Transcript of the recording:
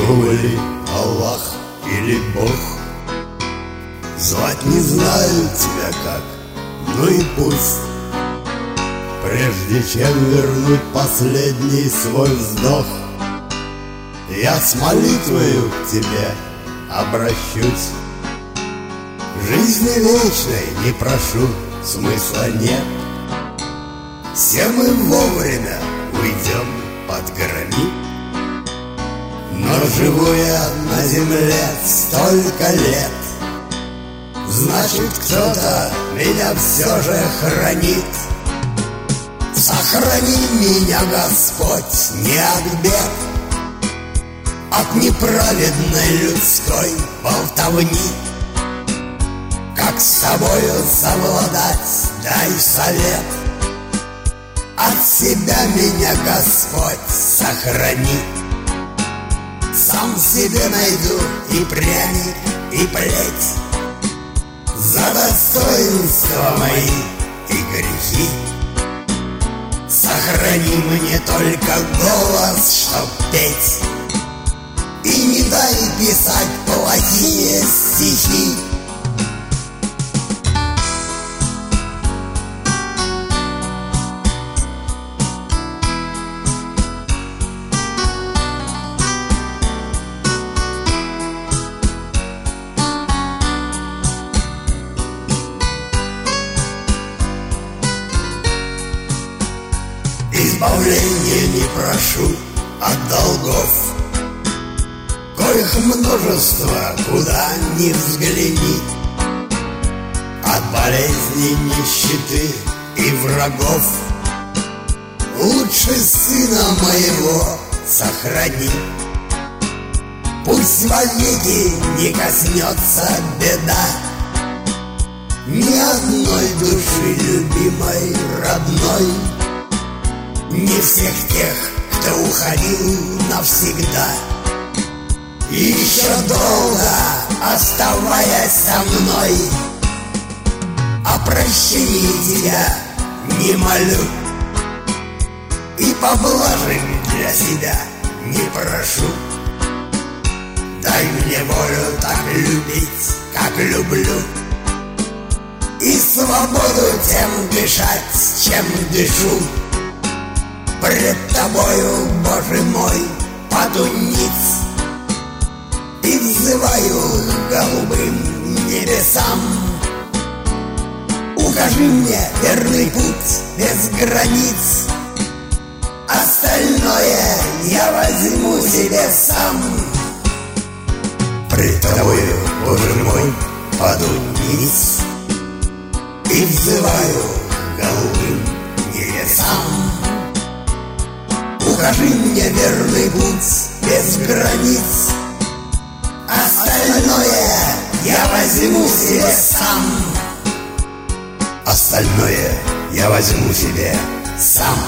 Хули, Аллах или Бог, звать не знаю тебя как, ну и пусть. Прежде чем вернуть последний свой вздох, я с молитвою к тебе обращусь. Жизни вечной не прошу, смысла нет. Все мы вовремя уйдем под гранит. Но живу я на земле столько лет, значит, кто-то меня все же хранит. Сохрани меня, Господь, не от бед, от неправедной людской болтовни. Как с тобою совладать, дай совет. От себя меня, Господь, сохрани. Сам себе найду и пряник, и плеть за достоинства мои и грехи. Сохрани мне только голос, чтоб петь, и не дай писать плохие стихи. Избавления не прошу от долгов, коих множество, куда ни взгляни. От болезней, нищеты и врагов лучше сына моего сохрани. Пусть вовеки не коснется беда ни одной души любимой, родной. Не всех тех, кто уходил навсегда, еще долго оставаясь со мной. О прощении тебя не молю, и поблажек для себя не прошу. Дай мне волю так любить, как люблю, и свободу тем дышать, чем дышу. Пред тобою, Боже мой, паду ниц и взываю к голубым небесам. Укажи мне верный путь без границ, остальное я возьму себе сам. Пред тобою, Боже мой, паду ниц и взываю к голубым небесам. Укажи мне верный путь без границ, остальное я возьму себе сам. Остальное я возьму себе сам.